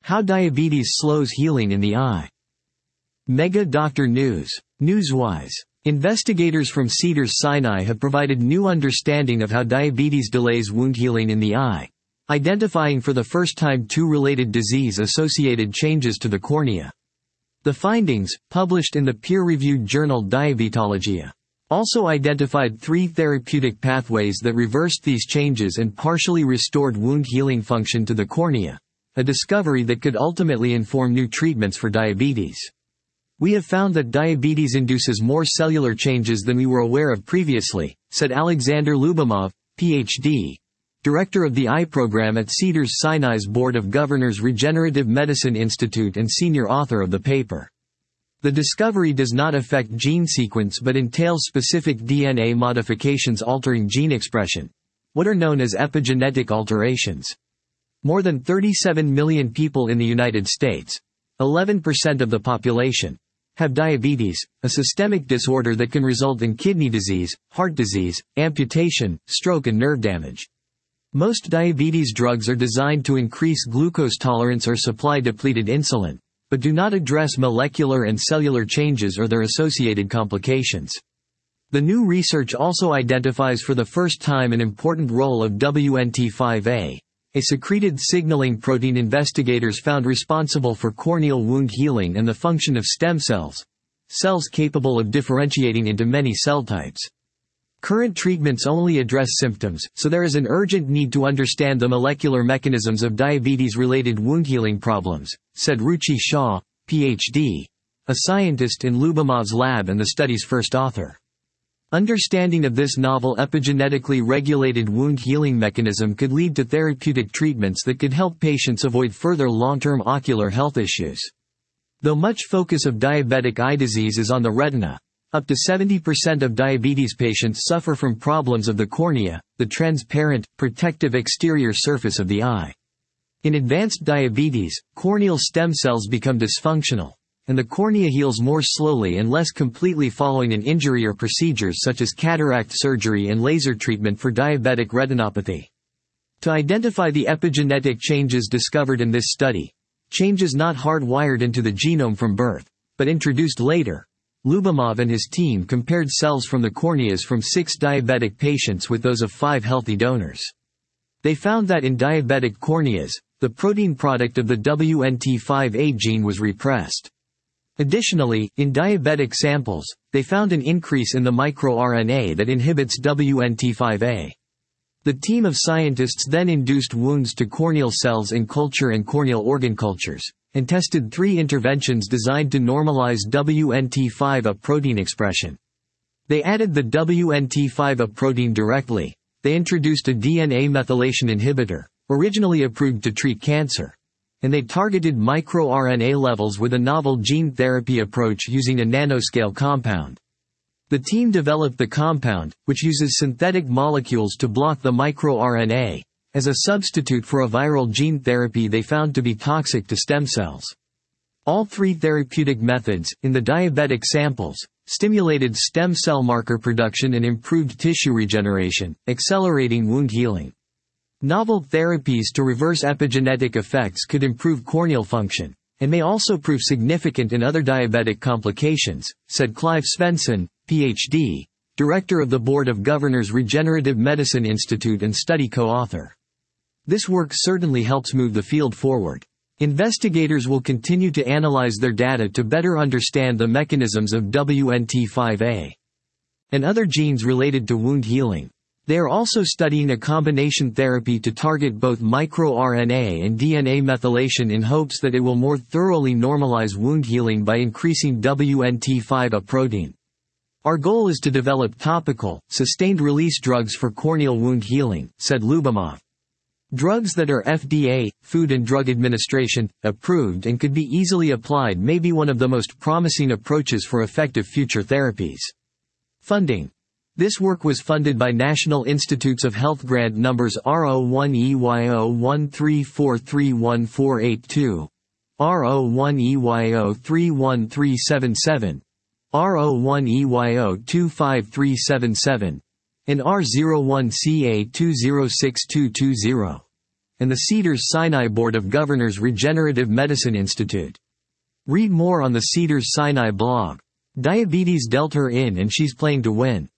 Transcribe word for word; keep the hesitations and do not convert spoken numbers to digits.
How diabetes slows healing in the eye. Mega Doctor News. Newswise. Investigators from Cedars-Sinai have provided new understanding of how diabetes delays wound healing in the eye, identifying for the first time two related disease-associated changes to the cornea. The findings, published in the peer-reviewed journal Diabetologia, also identified three therapeutic pathways that reversed these changes and partially restored wound healing function to the cornea, a discovery that could ultimately inform new treatments for diabetes. "We have found that diabetes induces more cellular changes than we were aware of previously," said Alexander Lubomov, P H D, director of the eye program at Cedars-Sinai's Board of Governors Regenerative Medicine Institute and senior author of the paper. The discovery does not affect gene sequence but entails specific D N A modifications altering gene expression, what are known as epigenetic alterations. More than thirty-seven million people in the United States, eleven percent of the population, have diabetes, a systemic disorder that can result in kidney disease, heart disease, amputation, stroke and nerve damage. Most diabetes drugs are designed to increase glucose tolerance or supply depleted insulin, but do not address molecular and cellular changes or their associated complications. The new research also identifies for the first time an important role of W N T five A, a secreted signaling protein investigators found responsible for corneal wound healing and the function of stem cells, cells capable of differentiating into many cell types. Current treatments only address symptoms, so there is an urgent need to understand the molecular mechanisms of diabetes-related wound healing problems, said Ruchi Shah, P H D, a scientist in Lubomov's lab and the study's first author. Understanding of this novel epigenetically regulated wound healing mechanism could lead to therapeutic treatments that could help patients avoid further long-term ocular health issues. Though much focus of diabetic eye disease is on the retina, up to seventy percent of diabetes patients suffer from problems of the cornea, the transparent, protective exterior surface of the eye. In advanced diabetes, corneal stem cells become dysfunctional, and the cornea heals more slowly and less completely following an injury or procedures such as cataract surgery and laser treatment for diabetic retinopathy. To identify the epigenetic changes discovered in this study, changes not hardwired into the genome from birth, but introduced later, Lubomov and his team compared cells from the corneas from six diabetic patients with those of five healthy donors. They found that in diabetic corneas, the protein product of the W N T five A gene was repressed. Additionally, in diabetic samples, they found an increase in the microRNA that inhibits W N T five A. The team of scientists then induced wounds to corneal cells in culture and corneal organ cultures, and tested three interventions designed to normalize W N T five A protein expression. They added the W N T five A protein directly. They introduced a D N A methylation inhibitor, originally approved to treat cancer, and they targeted microRNA levels with a novel gene therapy approach using a nanoscale compound. The team developed the compound, which uses synthetic molecules to block the microRNA, as a substitute for a viral gene therapy they found to be toxic to stem cells. All three therapeutic methods, in the diabetic samples, stimulated stem cell marker production and improved tissue regeneration, accelerating wound healing. Novel therapies to reverse epigenetic effects could improve corneal function, and may also prove significant in other diabetic complications, said Clive Svensson, P H D, director of the Board of Governors Regenerative Medicine Institute and study co-author. This work certainly helps move the field forward. Investigators will continue to analyze their data to better understand the mechanisms of W N T five A and other genes related to wound healing. They are also studying a combination therapy to target both microRNA and D N A methylation in hopes that it will more thoroughly normalize wound healing by increasing W N T five A protein. Our goal is to develop topical, sustained-release drugs for corneal wound healing, said Lubomov. Drugs that are F D A, Food and Drug Administration, approved and could be easily applied may be one of the most promising approaches for effective future therapies. Funding. This work was funded by National Institutes of Health grant numbers R zero one E Y zero one three four three one four eight two, R zero one E Y zero three one three seven seven, R zero one E Y zero two five three seven seven, and R zero one C A two zero six two two zero. and the Cedars-Sinai Board of Governors Regenerative Medicine Institute. Read more on the Cedars-Sinai blog. Diabetes dealt her in and she's playing to win.